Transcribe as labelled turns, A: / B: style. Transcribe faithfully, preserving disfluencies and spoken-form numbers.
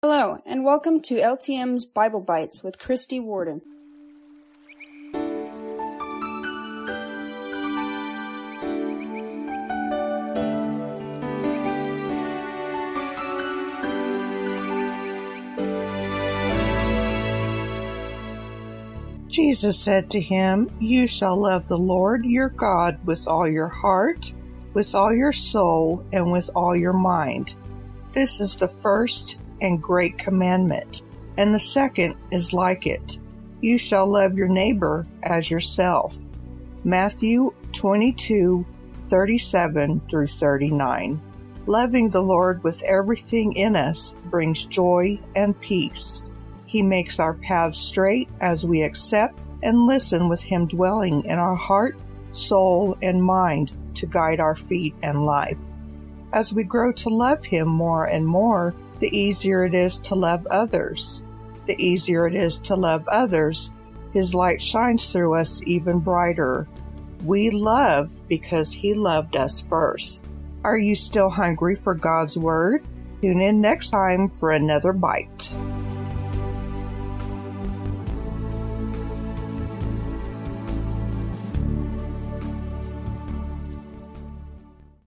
A: Hello, and welcome to L T M's Bible Bites with Christy Warden.
B: Jesus said to him, "You shall love the Lord your God with all your heart, with all your soul, and with all your mind. This is the first and great commandment, and the second is like it. You shall love your neighbor as yourself." Matthew twenty-two, thirty-seven through thirty-nine. Loving the Lord with everything in us brings joy and peace. He makes our paths straight as we accept and listen with Him dwelling in our heart, soul, and mind to guide our feet and life. As we grow to love Him more and more, the easier it is to love others. The easier it is to love others, His light shines through us even brighter. We love because He loved us first. Are you still hungry for God's Word? Tune in next time for another bite.